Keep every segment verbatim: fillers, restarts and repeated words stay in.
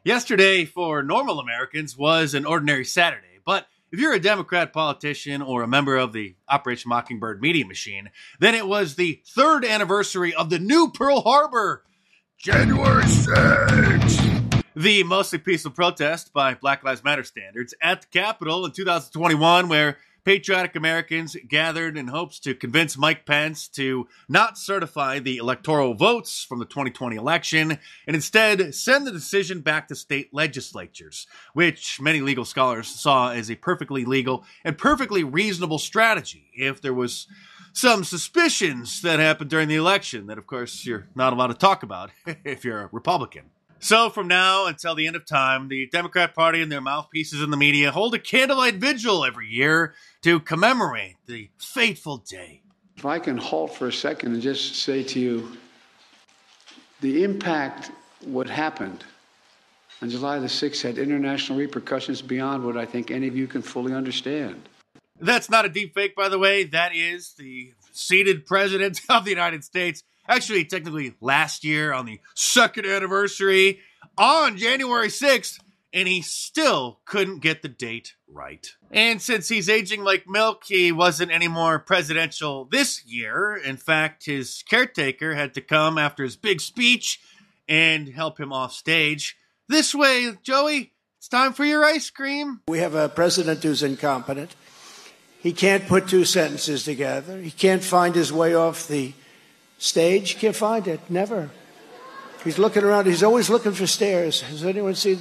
Yesterday, for normal Americans, was an ordinary Saturday, but if you're a Democrat politician or a member of the Operation Mockingbird media machine, then it was the third anniversary of the new Pearl Harbor, January sixth. The mostly peaceful protest by Black Lives Matter standards at the Capitol in two thousand twenty-one, where patriotic Americans gathered in hopes to convince Mike Pence to not certify the electoral votes from the twenty twenty election and instead send the decision back to state legislatures, which many legal scholars saw as a perfectly legal and perfectly reasonable strategy if there was some suspicions that happened during the election that, of course, you're not allowed to talk about if you're a Republican. So from now until the end of time, the Democrat Party and their mouthpieces in the media hold a candlelight vigil every year to commemorate the fateful day. If I can halt for a second and just say to you, the impact what happened on July the sixth had international repercussions beyond what I think any of you can fully understand. That's not a deep fake, by the way. That is the seated president of the United States. Actually, technically last year on the second anniversary on January sixth, and he still couldn't get the date right. And since he's aging like milk, he wasn't any more presidential this year. In fact, his caretaker had to come after his big speech and help him off stage. This way, Joey, it's time for your ice cream. We have a president who's incompetent. He can't put two sentences together. He can't find his way off the stage. Can't find it. Never. He's looking around. He's always looking for stairs. Has anyone seen?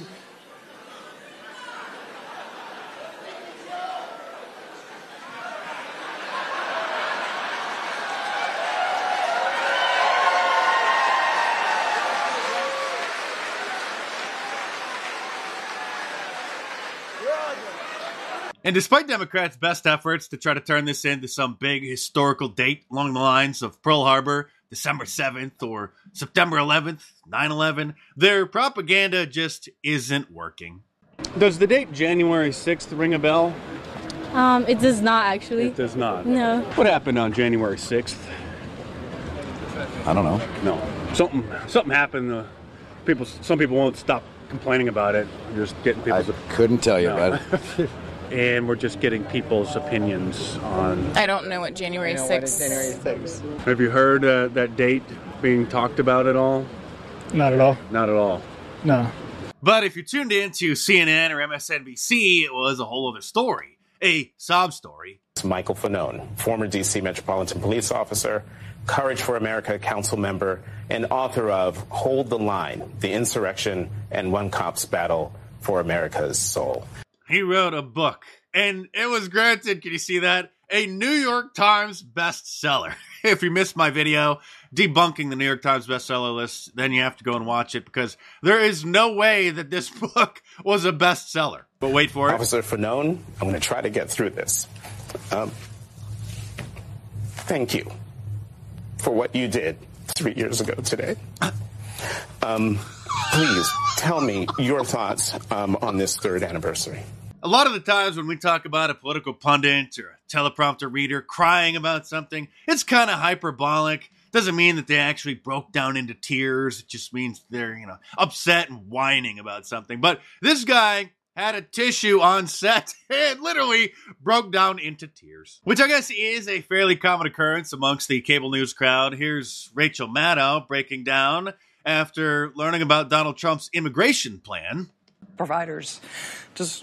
And despite Democrats' best efforts to try to turn this into some big historical date along the lines of Pearl Harbor, December seventh, or September eleventh, nine eleven, their propaganda just isn't working. Does the date January sixth ring a bell? Um, it does not, actually. It does not? No. What happened on January sixth? I don't know. No. Something something happened. Uh, people, some people won't stop complaining about it. We're just getting people's... I couldn't tell you no. about it. And we're just getting people's opinions on... I don't know what January sixth is. January sixth. Have you heard uh, that date being talked about at all? Not at all. Not at all. No. But if you tuned in to C N N or M S N B C, it was a whole other story. A sob story. Michael Fanone, former D C Metropolitan Police officer, Courage for America council member, and author of Hold the Line, The Insurrection and One Cop's Battle for America's Soul. He wrote a book, and it was granted, can you see that? A New York Times bestseller. If you missed my video debunking the New York Times bestseller list, then you have to go and watch it, because there is no way that this book was a bestseller. But wait for it. Officer Fanone, I'm going to try to get through this. Um, thank you for what you did three years ago today. Um, please tell me your thoughts um, on this third anniversary. A lot of the times when we talk about a political pundit or a teleprompter reader crying about something, it's kind of hyperbolic. Doesn't mean that they actually broke down into tears. It just means they're, you know, upset and whining about something. But this guy had a tissue on set and literally broke down into tears, which I guess is a fairly common occurrence amongst the cable news crowd. Here's Rachel Maddow breaking down after learning about Donald Trump's immigration plan. Providers just...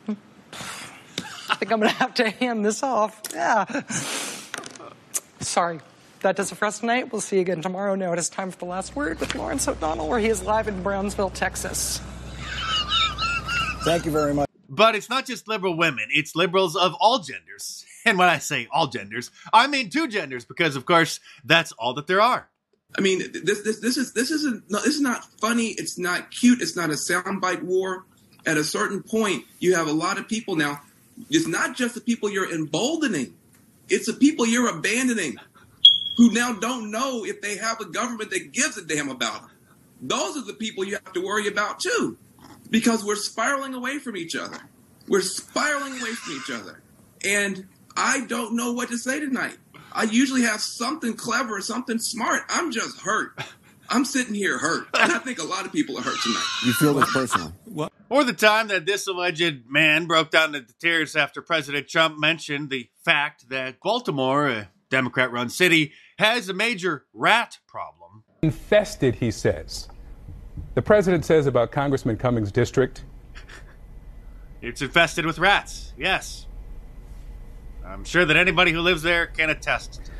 I think I'm going to have to hand this off. Yeah. Sorry. That does it for us tonight. We'll see you again tomorrow. Now it is time for the last word with Lawrence O'Donnell, where he is live in Brownsville, Texas. Thank you very much. But it's not just liberal women. It's liberals of all genders. And when I say all genders, I mean two genders, because, of course, that's all that there are. I mean, this this this is this isn't no, this is not funny. It's not cute. It's not a soundbite war. At a certain point, you have a lot of people now. It's not just the people you're emboldening. It's the people you're abandoning who now don't know if they have a government that gives a damn about them. Those are the people you have to worry about, too, because we're spiraling away from each other. We're spiraling away from each other. And I don't know what to say tonight. I usually have something clever, something smart. I'm just hurt. I'm sitting here hurt. And I think a lot of people are hurt tonight. You feel this personally? What? Or the time that this alleged man broke down into tears after President Trump mentioned the fact that Baltimore, a Democrat-run city, has a major rat problem. Infested, he says. The president says about Congressman Cummings' district. It's infested with rats, yes. I'm sure that anybody who lives there can attest to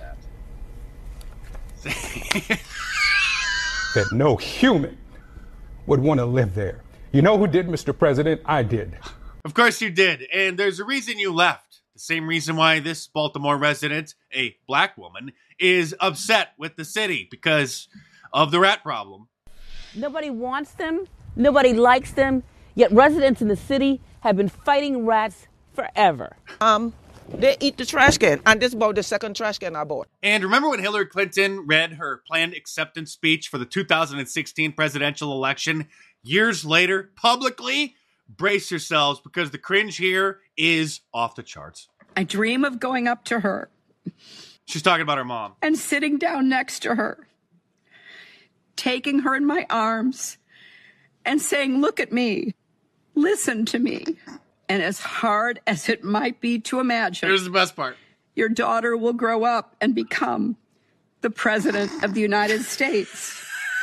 that. That no human would want to live there. You know who did, Mister President? I did. Of course you did, and there's a reason you left. The same reason why this Baltimore resident, a black woman, is upset with the city because of the rat problem. Nobody wants them, nobody likes them, yet residents in the city have been fighting rats forever. Um, they eat the trash can, and this is about the second trash can I bought. And remember when Hillary Clinton read her planned acceptance speech for the two thousand sixteen presidential election years later, publicly? Brace yourselves, because the cringe here is off the charts. I dream of going up to her. She's talking about her mom. And sitting down next to her, taking her in my arms and saying, look at me, listen to me. And as hard as it might be to imagine, here's the best part. Your daughter will grow up and become the president of the United States.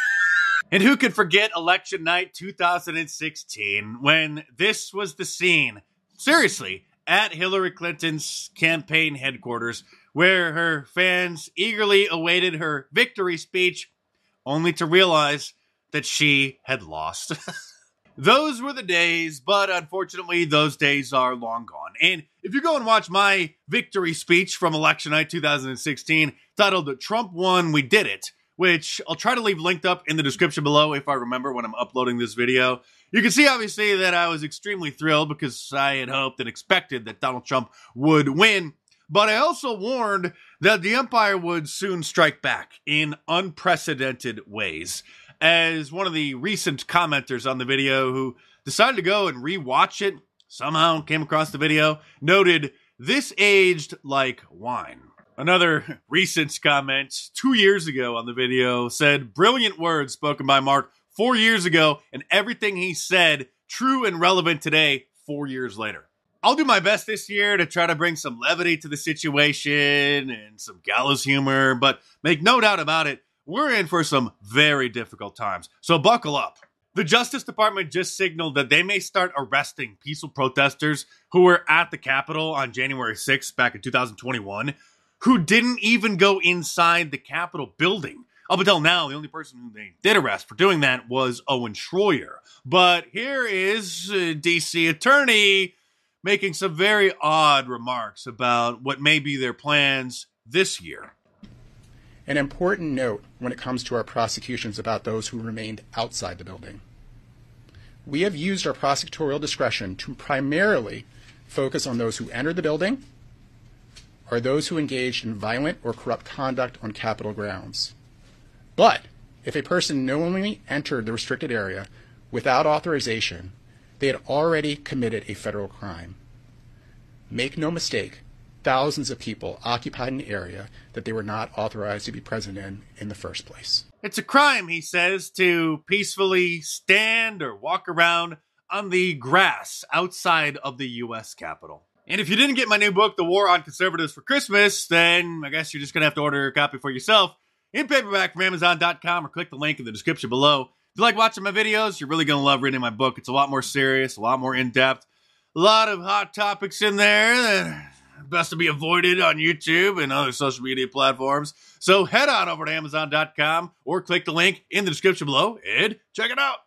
And who could forget election night two thousand sixteen when this was the scene, seriously, at Hillary Clinton's campaign headquarters, where her fans eagerly awaited her victory speech, only to realize that she had lost. Those were the days, but unfortunately, those days are long gone. And if you go and watch my victory speech from election night two thousand sixteen, titled Trump Won, We Did It, which I'll try to leave linked up in the description below if I remember when I'm uploading this video, you can see obviously that I was extremely thrilled because I had hoped and expected that Donald Trump would win. But I also warned that the empire would soon strike back in unprecedented ways. As one of the recent commenters on the video who decided to go and rewatch it, somehow came across the video, noted, this aged like wine. Another recent comment two years ago on the video said, brilliant words spoken by Mark four years ago, and everything he said true and relevant today, four years later. I'll do my best this year to try to bring some levity to the situation and some gallows humor, but make no doubt about it, we're in for some very difficult times, so buckle up. The Justice Department just signaled that they may start arresting peaceful protesters who were at the Capitol on January sixth back in two thousand twenty-one, who didn't even go inside the Capitol building. Up until now, the only person who they did arrest for doing that was Owen Schroyer. But here is a D C attorney making some very odd remarks about what may be their plans this year. An important note when it comes to our prosecutions about those who remained outside the building. We have used our prosecutorial discretion to primarily focus on those who entered the building or those who engaged in violent or corrupt conduct on Capitol grounds. But if a person knowingly entered the restricted area without authorization, they had already committed a federal crime. Make no mistake, thousands of people occupied an area that they were not authorized to be present in in the first place. It's a crime, he says, to peacefully stand or walk around on the grass outside of the U S Capitol. And if you didn't get my new book, The War on Conservatives, for Christmas, then I guess you're just going to have to order a copy for yourself in paperback from Amazon dot com or click the link in the description below. If you like watching my videos, you're really going to love reading my book. It's a lot more serious, a lot more in-depth, a lot of hot topics in there that are best to be avoided on YouTube and other social media platforms. So head on over to Amazon dot com or click the link in the description below and check it out.